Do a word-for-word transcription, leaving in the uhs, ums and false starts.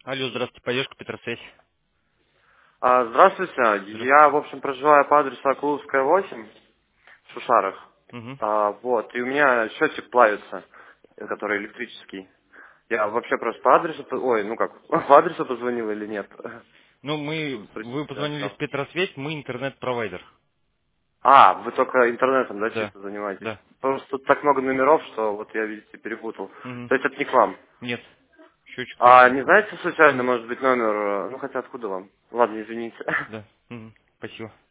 Алло, здравствуйте, поддержка Петросвязь. А, Здравствуйте. Здравствуйте. Я, в общем, проживаю по адресу Акуловская, восемь, в Шушарах. Угу. А, вот, и у меня счетчик плавится, э, который электрический. Я вообще просто по адресу, по- ой, ну как, по адресу позвонил или нет? Ну, мы, Чтобы спросить вы себя позвонили в сам. Петросвязь, мы интернет-провайдер. А, вы только интернетом, да, Да, чисто занимаетесь? да. Просто тут так много номеров, что вот я, видите, перепутал. Угу. То есть это не к вам. Нет, счетчик А включен. не знаете случайно, может быть, номер, э, ну хотя откуда вам? Ладно, извините. Да. Угу. Спасибо.